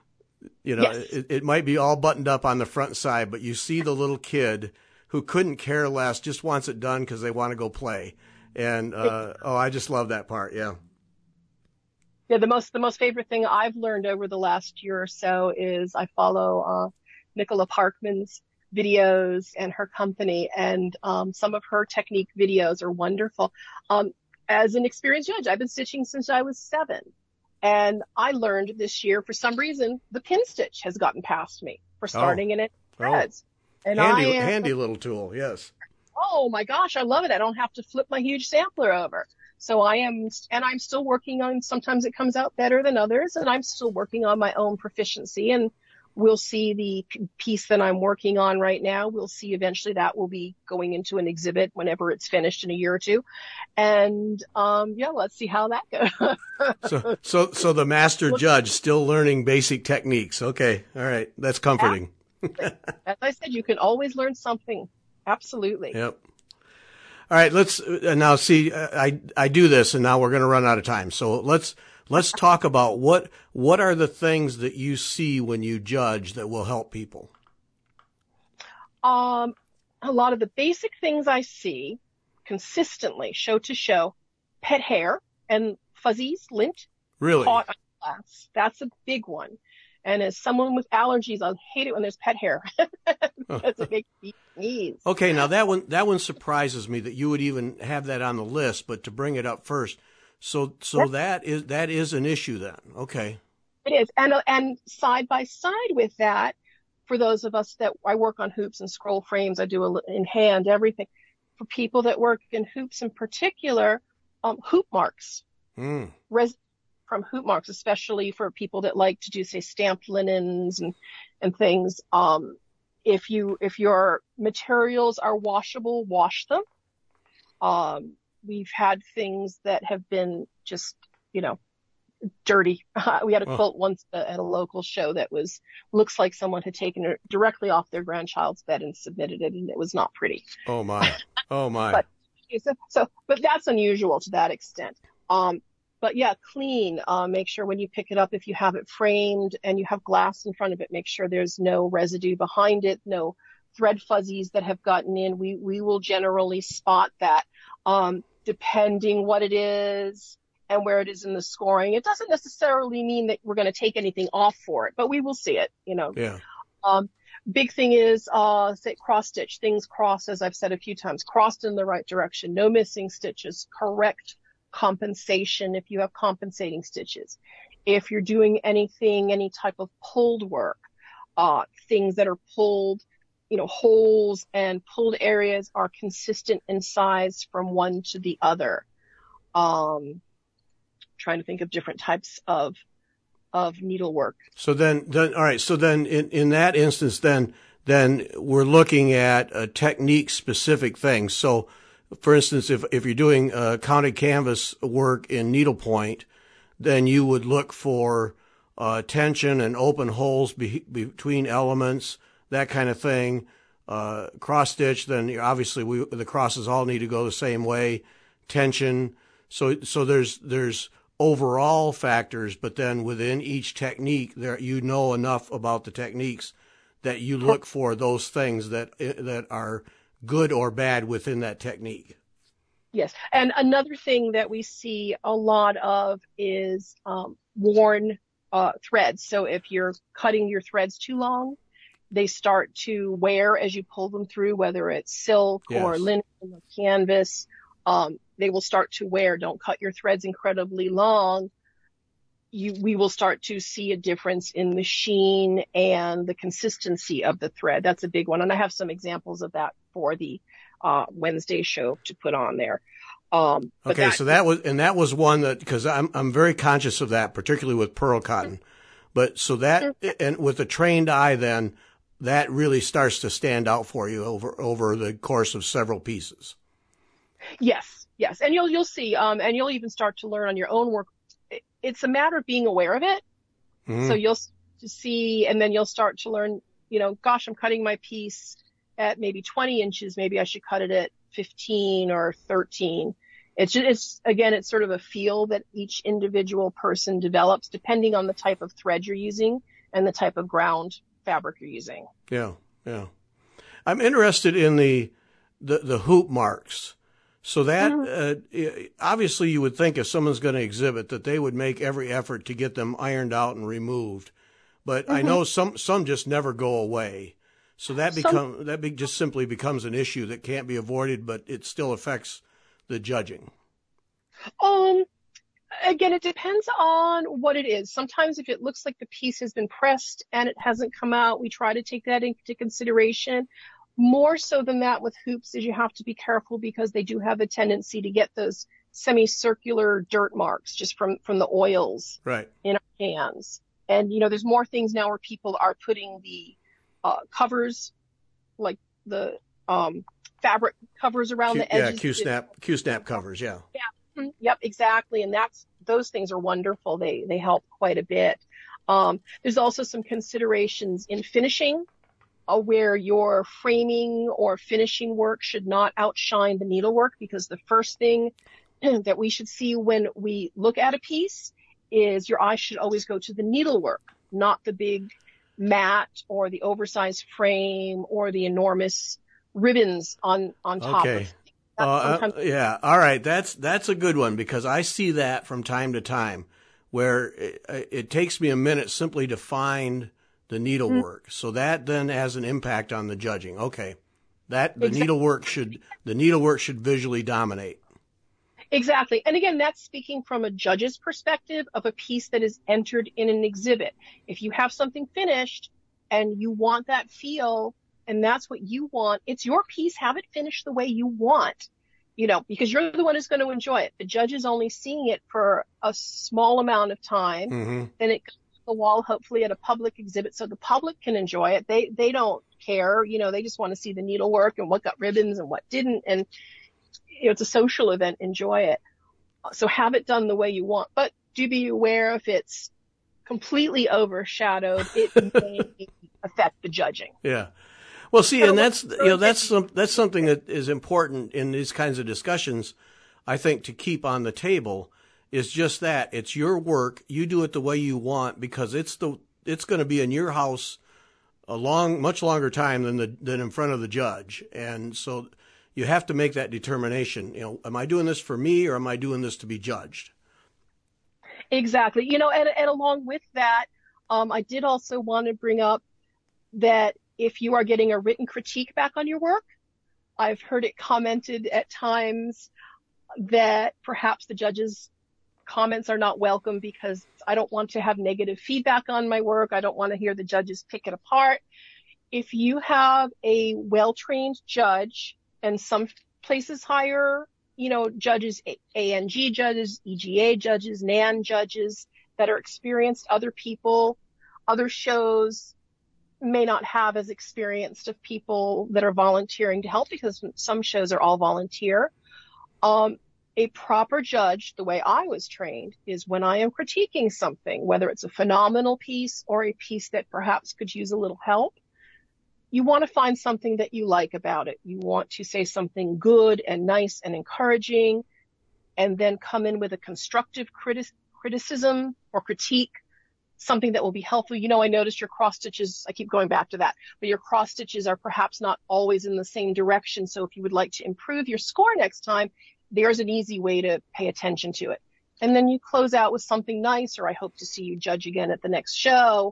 You know, yes. it, it might be all buttoned up on the front side, but you see the little kid who couldn't care less, just wants it done because they want to go play. And, uh, oh, I just love that part. Yeah. Yeah. The most, the most favorite thing I've learned over the last year or so is I follow, uh, Nicola Parkman's videos and her company, and, um, some of her technique videos are wonderful. Um, as an experienced judge, I've been stitching since I was seven, and I learned this year, for some reason, the pin stitch has gotten past me for starting oh. in it threads. Oh. And handy, I am, handy little tool. Yes. Oh my gosh, I love it. I don't have to flip my huge sampler over. So I am, and I'm still working on, sometimes it comes out better than others, and I'm still working on my own proficiency, and we'll see the p- piece that I'm working on right now. We'll see eventually that will be going into an exhibit whenever it's finished in a year or two. And, um, yeah, let's see how that goes. so, so, so the master judge still learning basic techniques. Okay. All right. That's comforting. As I said, you can always learn something. Absolutely. Yep. All right. Let's uh, now see, uh, I, I do this, and now we're going to run out of time. So let's, let's talk about what what are the things that you see when you judge that will help people? Um, a lot of the basic things I see consistently, show to show, pet hair and fuzzies, lint, Really? caught on glass. That's a big one. And as someone with allergies, I hate it when there's pet hair because it makes me sneeze. Okay, now that one that one surprises me that you would even have that on the list, but to bring it up first, so so Yep. that is that is an issue then. Okay. It is. And, uh, and side by side with that, for those of us that I work on hoops and scroll frames, I do a, in hand, everything. For people that work in hoops in particular, um, hoop marks, Mm. res- from hoop marks, especially for people that like to do, say, stamped linens and, and things. Um, if you, if your materials are washable, wash them. Um, we've had things that have been just, you know, dirty. We had a Oh, quilt once at a local show that was, looks like someone had taken it directly off their grandchild's bed and submitted it, and it was not pretty. oh my. Oh my. But so, so, but that's unusual to that extent. Um, but yeah, clean. Uh, make sure when you pick it up, if you have it framed and you have glass in front of it, make sure there's no residue behind it, no thread fuzzies that have gotten in. We we will generally spot that, um, depending what it is and where it is in the scoring. It doesn't necessarily mean that we're going to take anything off for it, but we will see it. You know. Yeah. Um, big thing is, uh, say cross stitch, things crossed, as I've said a few times, crossed in the right direction, no missing stitches, correct compensation if you have compensating stitches. If you're doing anything, any type of pulled work, uh, things that are pulled, you know, holes and pulled areas are consistent in size from one to the other. Um, trying to think of different types of of needlework. So then, then all right. So then, in, in that instance, then then we're looking at a technique specific things. So, for instance, if if you're doing uh, counted canvas work in needlepoint, then you would look for uh, tension and open holes be, between elements, that kind of thing. Uh, cross stitch, then obviously we the crosses all need to go the same way. Tension. So so there's there's overall factors, but then within each technique, there you know enough about the techniques that you look for those things that that are good or bad within that technique. Yes, and another thing that we see a lot of is um, worn uh, threads. So if you're cutting your threads too long, they start to wear as you pull them through, whether it's silk or Yes. linen or canvas. Um, they will start to wear. Don't cut your threads incredibly long. You, we will start to see a difference in the sheen and the consistency of the thread. That's a big one. And I have some examples of that for the uh, Wednesday show to put on there. Um, but Okay, that, so that was and that was one that because I'm I'm very conscious of that, particularly with pearl cotton. But so that and with a trained eye, then that really starts to stand out for you over over the course of several pieces. yes, yes. And you'll, you'll see, um, and you'll even start to learn on your own work. It's a matter of being aware of it. Mm-hmm. So you'll s- to see, and then you'll start to learn, you know, gosh, I'm cutting my piece at maybe twenty inches. Maybe I should cut it at fifteen or thirteen. It's just, it's, again, it's sort of a feel that each individual person develops depending on the type of thread you're using and the type of ground fabric you're using. Yeah, yeah. I'm interested in the the, the hoop marks. So that uh, obviously you would think if someone's going to exhibit that they would make every effort to get them ironed out and removed. But mm-hmm. I know some some just never go away. So that become some, that be, just simply becomes an issue that can't be avoided, but it still affects the judging. Um, again, it depends on what it is. Sometimes if it looks like the piece has been pressed and it hasn't come out, we try to take that into consideration. More so than that with hoops is you have to be careful because they do have a tendency to get those semicircular dirt marks just from, from the oils right. in our hands. And, you know, there's more things now where people are putting the uh, covers, like the um, fabric covers around Q, the edges. Yeah, Q-snap, Q-snap covers, yeah. Yeah, yep, exactly. And that's, those things are wonderful. They, they help quite a bit. Um, there's also some considerations in finishing. Uh, where your framing or finishing work should not outshine the needlework, because the first thing that we should see when we look at a piece is your eye should always go to the needlework, not the big mat or the oversized frame or the enormous ribbons on, on top Okay. of Uh, sometimes- uh, yeah. All right. That's, that's a good one, because I see that from time to time where it, it takes me a minute simply to find the needlework. Mm-hmm. So that then has an impact on the judging. Okay. That the exactly. needlework should, the needlework should visually dominate. Exactly. And again, that's speaking from a judge's perspective of a piece that is entered in an exhibit. If you have something finished and you want that feel, and that's what you want, it's your piece. Have it finished the way you want, you know, because you're the one who's going to enjoy it. The judge is only seeing it for a small amount of time. Mm-hmm. Then it goes to the wall, hopefully at a public exhibit, so the public can enjoy it. They, they don't care, you know, they just want to see the needlework and what got ribbons and what didn't. And you know, it's a social event, enjoy it. So have it done the way you want, but do be aware if it's completely overshadowed, it may affect the judging. Yeah. Well, see, and that's, you know, that's some, that's something that is important in these kinds of discussions, I think, to keep on the table is just that. It's your work. You do it the way you want, because it's the, it's going to be in your house a long, much longer time than the, than in front of the judge. And so you have to make that determination. You know, am I doing this for me, or am I doing this to be judged? Exactly. You know, and, and along with that, um, I did also want to bring up that if you are getting a written critique back on your work, I've heard it commented at times that perhaps the judge's comments are not welcome because I don't want to have negative feedback on my work. I don't want to hear the judges pick it apart. If you have a well-trained judge, and some places hire, you know, judges, A N G judges, E G A judges, N A N judges that are experienced. Other people, other shows may not have as experienced of people that are volunteering to help, because some shows are all volunteer. Um, a proper judge, the way I was trained, is when I am critiquing something, whether it's a phenomenal piece or a piece that perhaps could use a little help, you want to find something that you like about it. You want to say something good and nice and encouraging, and then come in with a constructive criti- criticism or critique, something that will be helpful. You know, I noticed your cross stitches, I keep going back to that, but your cross stitches are perhaps not always in the same direction. So if you would like to improve your score next time, there's an easy way to pay attention to it. And then you close out with something nice, or I hope to see you judge again at the next show.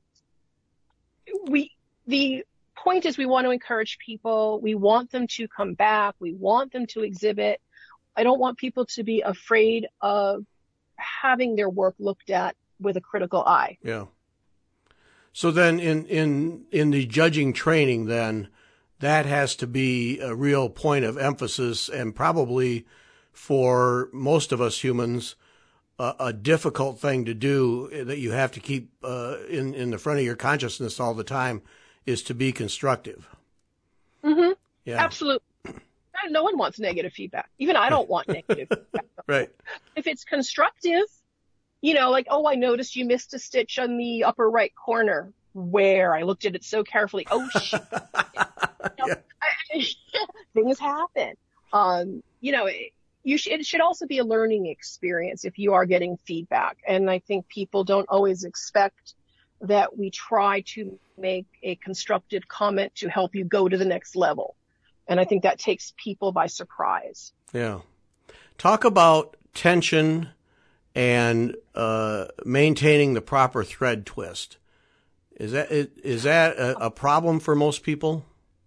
We, the point is, we want to encourage people. We want them to come back. We want them to exhibit. I don't want people to be afraid of having their work looked at with a critical eye. Yeah. So then in, in, in the judging training, then that has to be a real point of emphasis, and probably for most of us humans, a, a difficult thing to do that you have to keep uh, in, in the front of your consciousness all the time, is to be constructive. Mm-hmm. Yeah. Absolutely. No one wants negative feedback. Even I don't want negative feedback. Right. If it's constructive, you know, like, oh, I noticed you missed a stitch on the upper right corner. Where? I looked at it so carefully. Oh, shit. You know, yeah. I, things happen. Um, you know, it, you sh- it should also be a learning experience if you are getting feedback. And I think people don't always expect that we try to make a constructive comment to help you go to the next level. And I think that takes people by surprise. Yeah. Talk about tension and uh, maintaining the proper thread twist. Is that is that a, a problem for most people?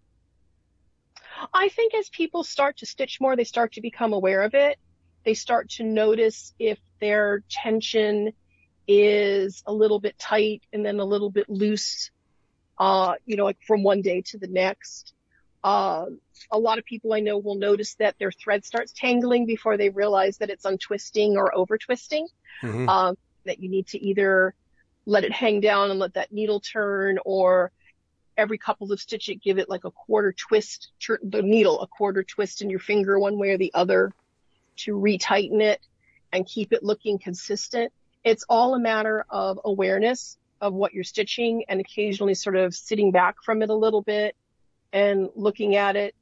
I think as people start to stitch more, they start to become aware of it. They start to notice if their tension is a little bit tight and then a little bit loose, uh, you know, like from one day to the next. Uh, a lot of people I know will notice that their thread starts tangling before they realize that it's untwisting or over twisting. Mm-hmm. Um, that you need to either let it hang down and let that needle turn, or every couple of stitches give it like a quarter twist, the needle, a quarter twist in your finger one way or the other to retighten it and keep it looking consistent. It's all a matter of awareness of what you're stitching, and occasionally sort of sitting back from it a little bit and looking at it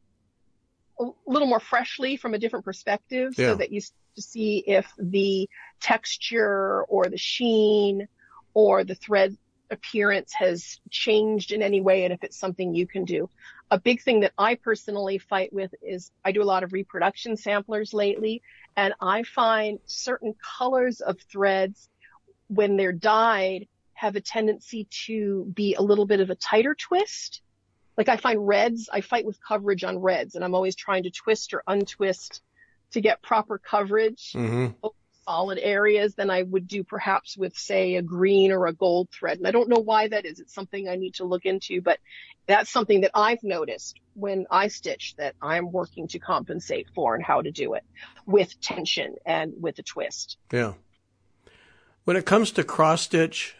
a little more freshly from a different perspective, yeah. So that you to see if the texture or the sheen or the thread appearance has changed in any way, and if it's something you can do. A big thing that I personally fight with is I do a lot of reproduction samplers lately, and I find certain colors of threads, when they're dyed, have a tendency to be a little bit of a tighter twist. Like I find reds, I fight with coverage on reds, and I'm always trying to twist or untwist to get proper coverage Mm-hmm. over solid areas than I would do perhaps with, say, a green or a gold thread. And I don't know why that is. It's something I need to look into, but that's something that I've noticed when I stitch that I'm working to compensate for, and how to do it with tension and with a twist. Yeah. When it comes to cross stitch,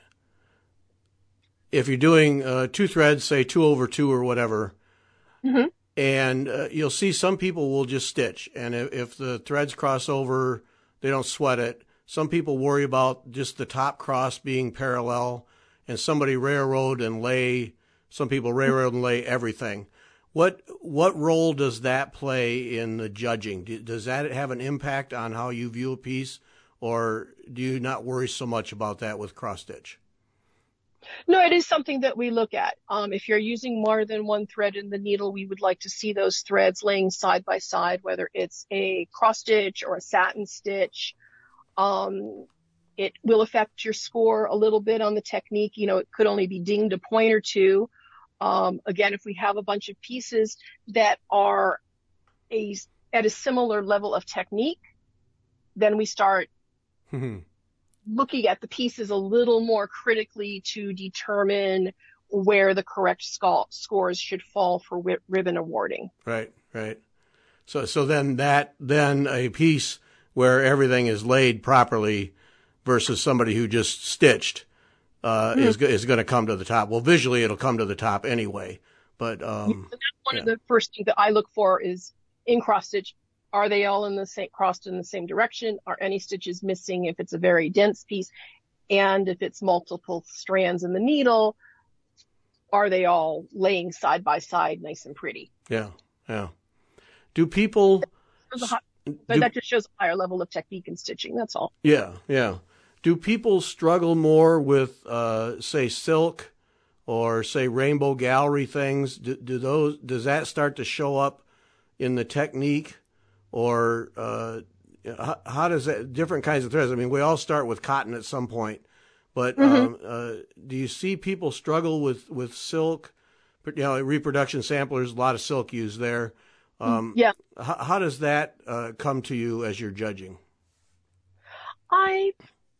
if you're doing uh, two threads, say two over two or whatever, Mm-hmm. and uh, you'll see some people will just stitch, and if, if the threads cross over, they don't sweat it. Some people worry about just the top cross being parallel, and somebody railroad and lay. Some people railroad and lay everything. What what role does that play in the judging? Does that have an impact on how you view a piece, or do you not worry so much about that with cross stitch? No, it is something that we look at. Um, if you're using more than one thread in the needle, we would like to see those threads laying side by side, whether it's a cross stitch or a satin stitch. Um, it will affect your score a little bit on the technique. You know, it could only be dinged a point or two. Um, again, if we have a bunch of pieces that are a, at a similar level of technique, then we start looking at the pieces a little more critically to determine where the correct sc- scores should fall for wi- ribbon awarding. Right, right. So, so then that then a piece where everything is laid properly versus somebody who just stitched uh, mm-hmm. is is going to come to the top. Well, visually it'll come to the top anyway. But um, yeah, that's one yeah. of the first things that I look for is in cross stitch. Are they all in the same, crossed in the same direction? Are any stitches missing if it's a very dense piece? And if it's multiple strands in the needle, are they all laying side by side nice and pretty? Yeah, yeah. Do people... High, do, that just shows a higher level of technique in stitching, that's all. Yeah, yeah. Do people struggle more with, uh, say, silk or, say, rainbow gallery things? Do, do those? Does that start to show up in the technique? Or uh, how, how does that, different kinds of threads? I mean, we all start with cotton at some point, but mm-hmm. um, uh, do you see people struggle with, with silk? You know, reproduction samplers, a lot of silk used there. Um, yeah. How, how does that uh, come to you as you're judging? I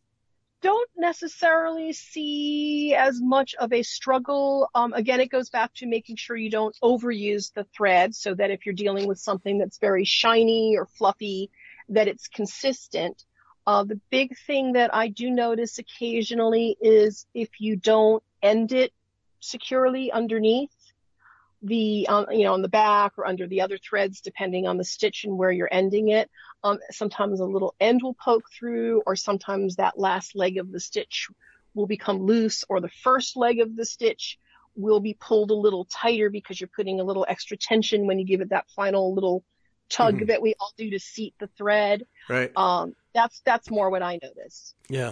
don't necessarily see as much of a struggle. Um, again, it goes back to making sure you don't overuse the thread, so that if you're dealing with something that's very shiny or fluffy, that it's consistent. Uh, the big thing that I do notice occasionally is if you don't end it securely underneath the, um, you know, on the back or under the other threads, depending on the stitch and where you're ending it. Um, sometimes a little end will poke through, or sometimes that last leg of the stitch will become loose, or the first leg of the stitch will be pulled a little tighter because you're putting a little extra tension when you give it that final little tug mm-hmm. that we all do to seat the thread. Right. Um, that's, that's more what I notice. Yeah.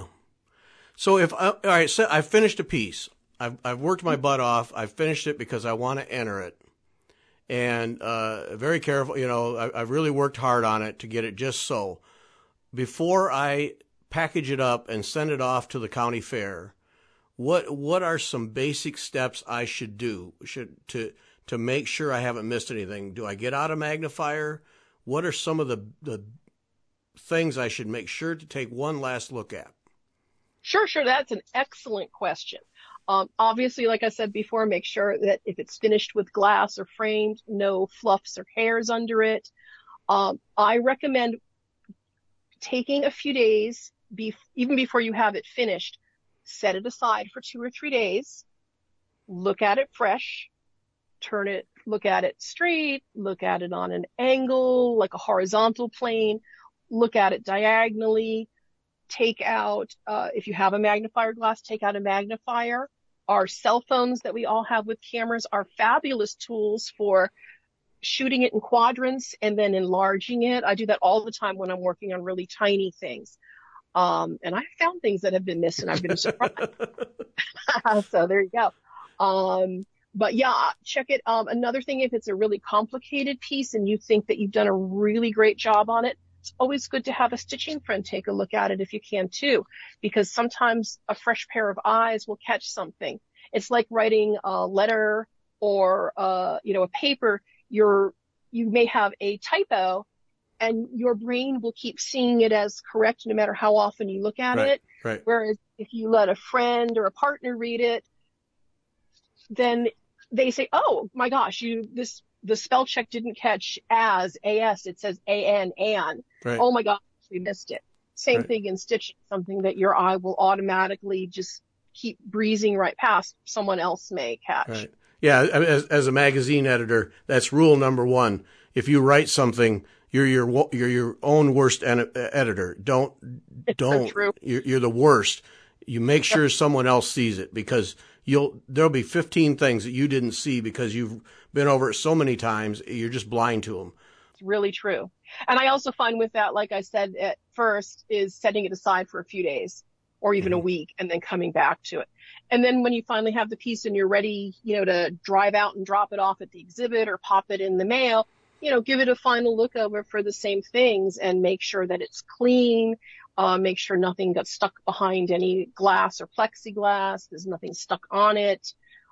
So if, I, all right, so I finished a piece. I've, I've worked my butt off. I've finished it because I want to enter it. And uh, very careful, you know, I, I've really worked hard on it to get it just so. Before I package it up and send it off to the county fair, what what are some basic steps I should do should to to make sure I haven't missed anything? Do I get out a magnifier? What are some of the, the things I should make sure to take one last look at? Sure, sure. That's an excellent question. Um, obviously, like I said before, make sure that if it's finished with glass or framed, no fluffs or hairs under it. Um, I recommend taking a few days, be- even before you have it finished, set it aside for two or three days, look at it fresh, turn it, look at it straight, look at it on an angle, like a horizontal plane, look at it diagonally, take out, uh, if you have a magnifier glass, take out a magnifier. Our cell phones that we all have with cameras are fabulous tools for shooting it in quadrants and then enlarging it. I do that all the time when I'm working on really tiny things. Um, and I found things that have been missed and I've been surprised. So there you go. Um, but yeah, check it. Um, another thing, if it's a really complicated piece and you think that you've done a really great job on it, it's always good to have a stitching friend take a look at it if you can too, because sometimes a fresh pair of eyes will catch something. It's like writing a letter or, uh, you know, a paper. You're, you may have a typo and your brain will keep seeing it as correct no matter how often you look at Right, it. right. Whereas if you let a friend or a partner read it, then they say, oh my gosh, you, this, the spell check didn't catch as, as, it says an, an. Right. Oh my gosh, we missed it. Same Right. thing in stitching, something that your eye will automatically just keep breezing right past, someone else may catch. Right. Yeah, as, as a magazine editor, that's rule number one. If you write something, you're your you're your own worst ed- editor. Don't don't. So true. You're, you're the worst. You make sure someone else sees it, because you'll there'll be fifteen things that you didn't see because you've been over it so many times. You're just blind to them. It's really true. And I also find with that, like I said at first, is setting it aside for a few days or even Mm-hmm. a week and then coming back to it. And then when you finally have the piece and you're ready, you know, to drive out and drop it off at the exhibit or pop it in the mail, you know, give it a final look over for the same things and make sure that it's clean. Uh, make sure nothing got stuck behind any glass or plexiglass. There's nothing stuck on it.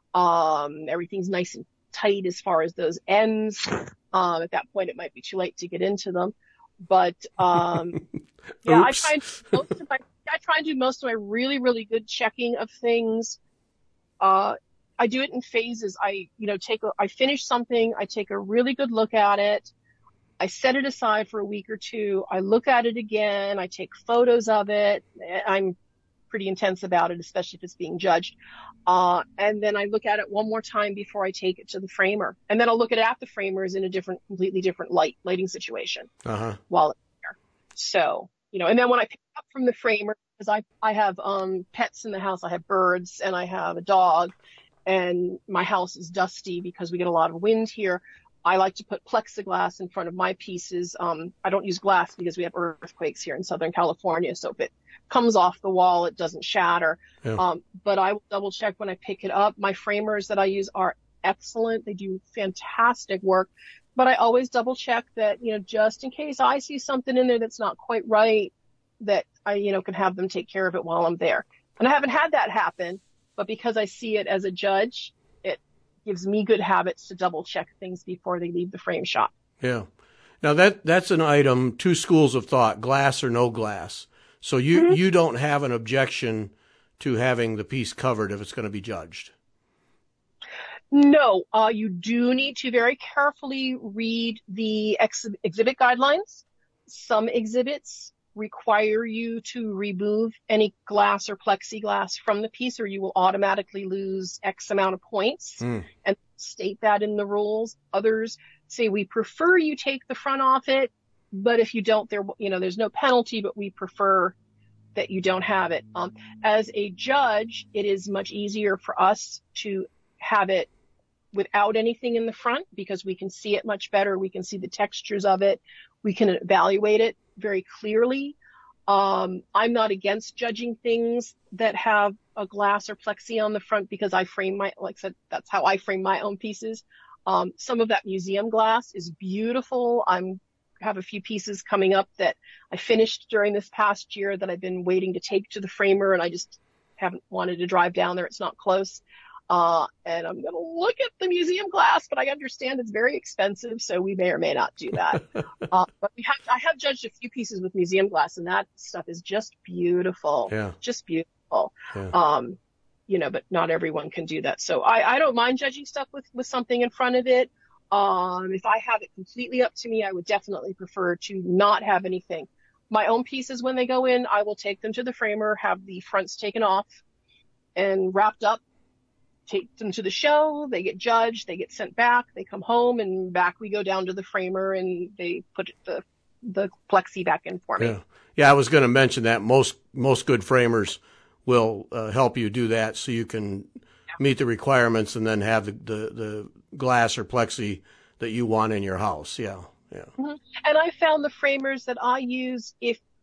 Um, everything's nice and tight as far as those ends. Um, at that point, it might be too late to get into them. But um, yeah, I try and do most of my I try and do most of my really, really good checking of things. Uh, I do it in phases. I, you know, take a, I finish something. I take a really good look at it. I set it aside for a week or two. I look at it again. I take photos of it. I'm pretty intense about it, especially if it's being judged. Uh, and then I look at it one more time before I take it to the framer. And then I'll look at it at the framers in a different, completely different light, lighting situation Uh-huh. while it's there. So, you know, and then when I pick it up from the framer, because I, I have, um, pets in the house. I have birds and I have a dog, and my house is dusty because we get a lot of wind here. I like to put plexiglass in front of my pieces. Um, I don't use glass because we have earthquakes here in Southern California. So if it comes off the wall, it doesn't shatter. Yeah. Um, but I will double check when I pick it up. My framers that I use are excellent. They do fantastic work, but I always double check that, you know, just in case I see something in there that's not quite right, that I, you know, can have them take care of it while I'm there. And I haven't had that happen, but because I see it as a judge, it gives me good habits to double check things before they leave the frame shop. Yeah. Now that that's an item, two schools of thought, glass or no glass. So you, Mm-hmm. you don't have an objection to having the piece covered if it's going to be judged. No, uh, you do need to very carefully read the ex- exhibit guidelines. Some exhibits require you to remove any glass or plexiglass from the piece, or you will automatically lose X amount of points, Mm. and state that in the rules. Others say we prefer you take the front off it, but if you don't, there, you know, there's no penalty, but we prefer that you don't have it. Um, as a judge, it is much easier for us to have it without anything in the front because we can see it much better. We can see the textures of it. We can evaluate it very clearly. Um, I'm not against judging things that have a glass or plexi on the front because I frame my, like I said, that's how I frame my own pieces. Um, some of that museum glass is beautiful. I'm have a few pieces coming up that I finished during this past year that I've been waiting to take to the framer, and I just haven't wanted to drive down there. It's not close. Uh, and I'm going to look at the museum glass, but I understand it's very expensive, so we may or may not do that. uh, but we have, I have judged a few pieces with museum glass, and that stuff is just beautiful. Yeah. Just beautiful. Yeah. Um, you know, but not everyone can do that. So I, I don't mind judging stuff with, with something in front of it. Um, if I have it completely up to me, I would definitely prefer to not have anything. My own pieces, when they go in, I will take them to the framer, have the fronts taken off and wrapped up, take them to the show, they get judged, they get sent back, they come home, and back we go down to the framer and they put the, the plexi back in for me. Yeah. Yeah. I was going to mention that most, most good framers will uh, help you do that so you can meet the requirements and then have the, the, the glass or plexi that you want in your house. Yeah. Yeah. Mm-hmm. And I found the framers that I use, if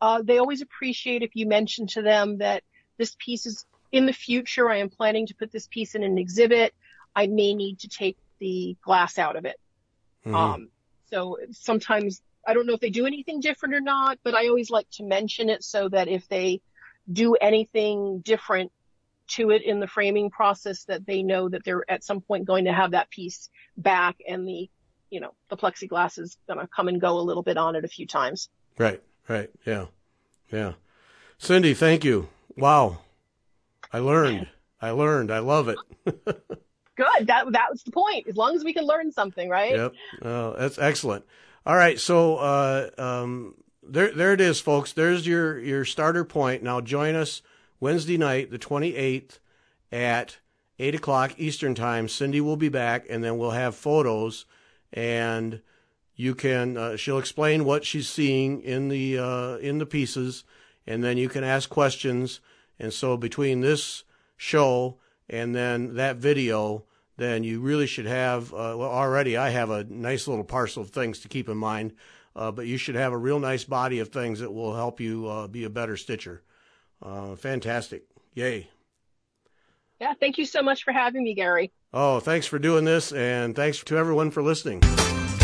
Uh, they always appreciate if you mention to them that this piece is in the future. I am planning to put this piece in an exhibit. I may need to take the glass out of it. Mm-hmm. Um, so sometimes I don't know if they do anything different or not, but I always like to mention it so that if they do anything different to it in the framing process, that they know that they're at some point going to have that piece back, and the, you know, the plexiglass is going to come and go a little bit on it a few times. Right, right. Yeah, yeah. Cindy, thank you. Wow. I learned. I learned. I love it. Good. That that was the point. As long as we can learn something, right? Yep. Uh, that's excellent. All right. So uh, um, there, there it is, folks. There's your your starter point. Now join us Wednesday night, the twenty-eighth, at eight o'clock Eastern time. Cindy will be back, and then we'll have photos, and you can. Uh, she'll explain what she's seeing in the uh, in the pieces, and then you can ask questions. And so between this show and then that video, then you really should have, uh, well, already I have a nice little parcel of things to keep in mind, uh, but you should have a real nice body of things that will help you uh, be a better stitcher. Uh, fantastic. Yay. Yeah, thank you so much for having me, Gary. Oh, thanks for doing this, and thanks to everyone for listening.